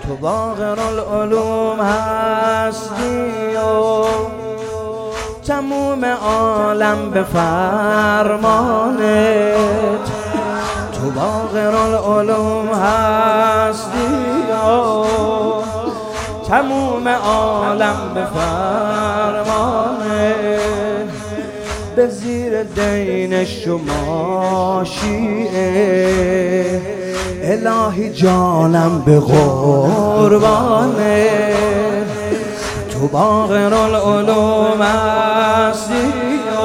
تو باقرالعلوم هستی و تموم عالم به فرمانت. تو باقرالعلوم هستی و تموم عالم به فرمانت. به زیر دین شما شیعه الهی جانم به قربانه. تو باقرالعلوم هستی و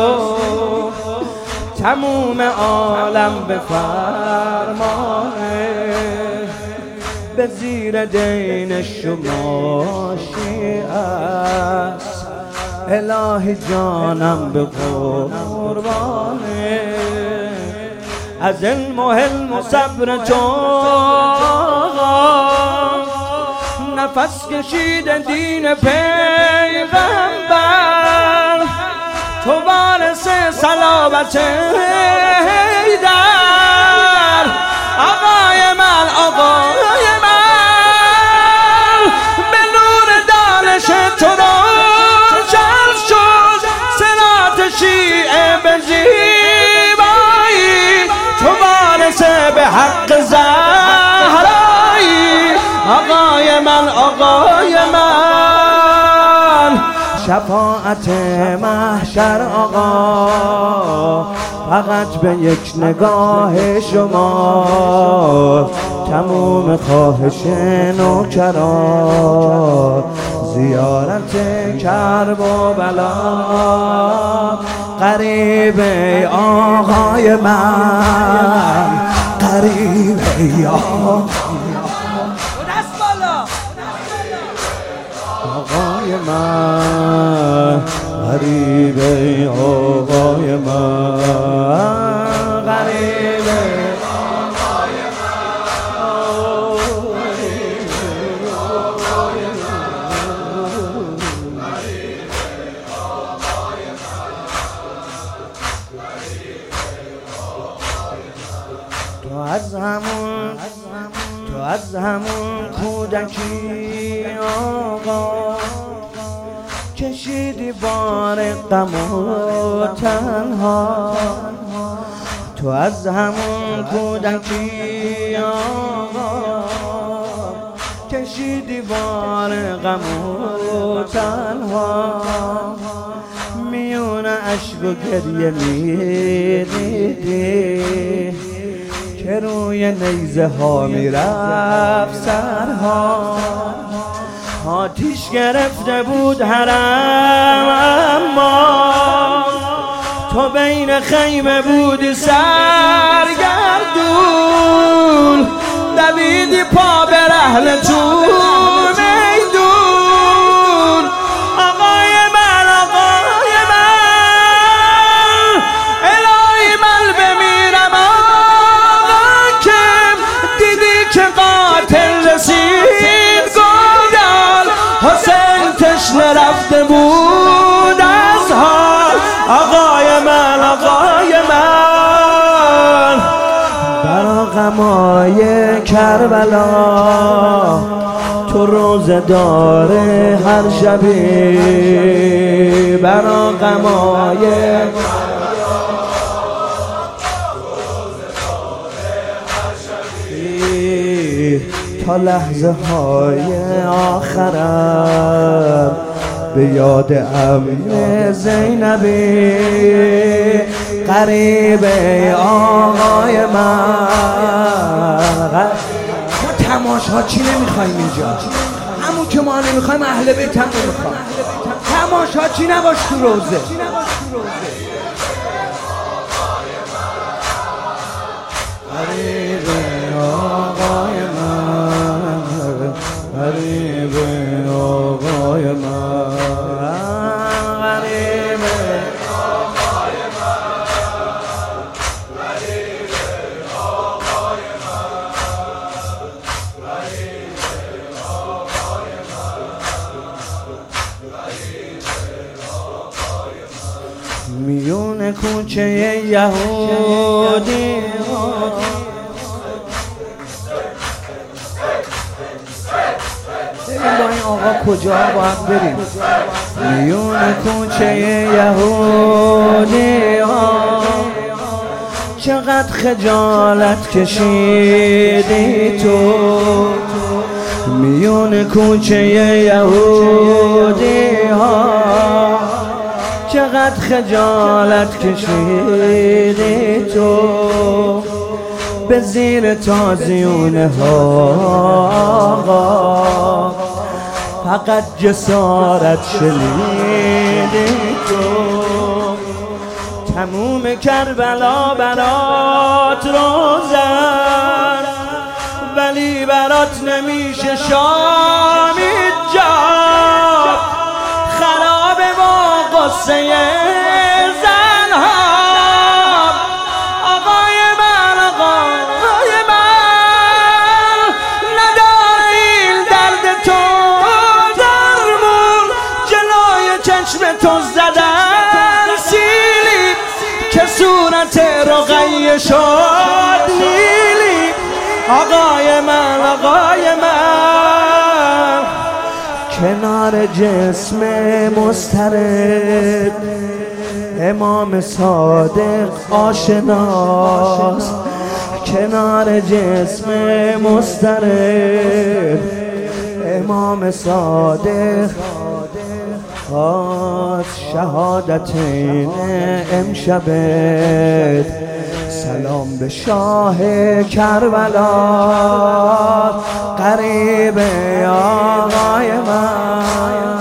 تموم عالم به فرمانه. به زیر دین شما شیعه است الهی جانم به قربانه. از علم و حلم و صبر تو نفس کشیده دین پیغمبر. تو وارث صلابت حیدر. آقای من آقای من به نور دانش تو روشن شد صراط شیعه به زیبایی. تو وارث به حق زهرایی. آقای من آقای من شفاعت محشر آقا فقط به یک نگاه شما. تموم خواهش نوکران زیارت کرب و بلا. قریب آقای من قریب آقای من غریب آقای من غریب آقای من. تو از همون کودکی آقا کشیدی بار غم و تنها. تو از همون کودکی آقا کشیدی بار غم و تنها. میون اشک و گریه میدیدی که روی نیزه ها میرفت سرها. آتیش گرفته بود حرم اما تو بین خیمه بودی سرگردون. دویدی پا به رحل تو میدون. آقای من آقای من الهی من بمیرم آقا که دیدی که قاتل رسید گودال. حسین تشنه رفته بود از حال. آقای من آقای من برا غمای کربلا تو روزه داره هر شبی. برا غمای تا لحظه های آخرم به یاد عمه زینبی. قریب آقای من ما تماشا چی نمیخوایم اینجا؟ همون که ما نمیخوایم اهل بیت هم نمیخوایم. تماشا چی نباش تو روزه. قریب آقای من قریب آقای من قریب آقای من قریب آقای من میون کوچه یهودی با این آقا کجا باید بریم؟ میون کوچه یهودی ها چقدر خجالت کشیدی تو، میون کوچه یهودی ها چقدر خجالت کشیدی تو، به زیر تازیونه ها فقط جسارت شنیدی تو. تموم کربلا برات روزن ولی برات نمیشه شامی جا، خرابه با قصه زنها. آقای من نداره این درد تو درمون، جلوی چشم تو زدن سیلی که صورت رقیه شد نیلی. آقای من کنار جسم مضطرب امام صادق آشناست، کنار جسم مضطرب امام صادق شهادتین امشبت. سلام به شاه کربلا قریب آقای من.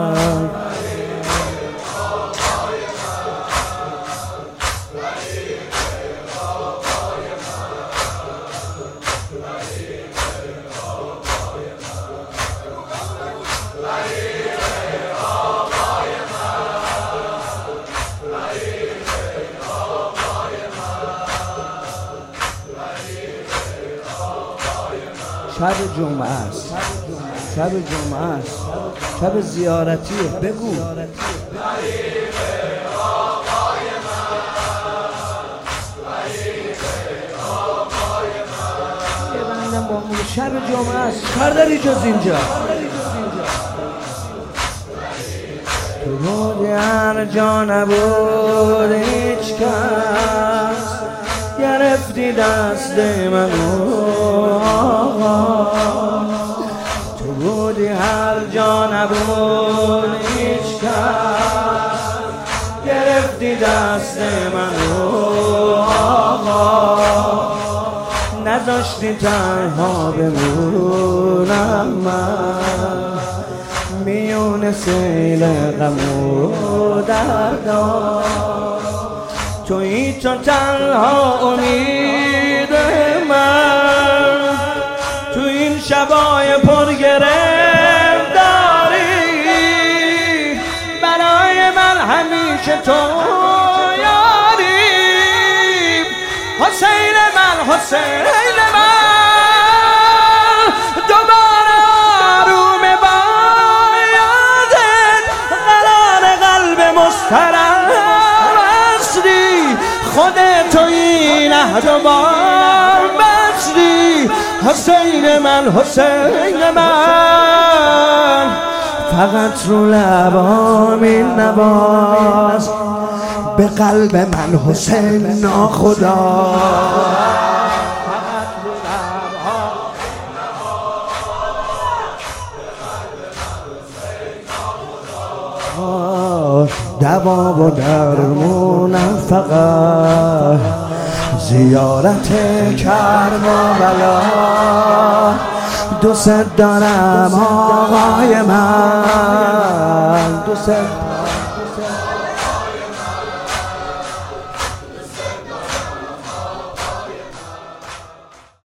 شب جمعه است، شب جمعه است، شب زیارتیه. بگو شب جمعه است، کار داری جز اینجا؟ تو بودی هر جا نبود هیچ کس، گرفتی دست منو تو بودی هر جا نبود هیچ کس، گرفتی دست منو نذاشتی تنها بمونم من میون سیل غم و دردا. تویی تو تنها امید من تو این شبای پرگرفتاری، برای من همیشه تو یاری. حسین من دوباره آروم با یادت، قرار قلب مضطرب اصلی خودت این عهد و بار بسری. حسین من فقط رو لبام این نواز، به قلب من حسین ناخدا. دوا و درمونم فقط زیارت کربلا. دوست دارم آقای من، دوست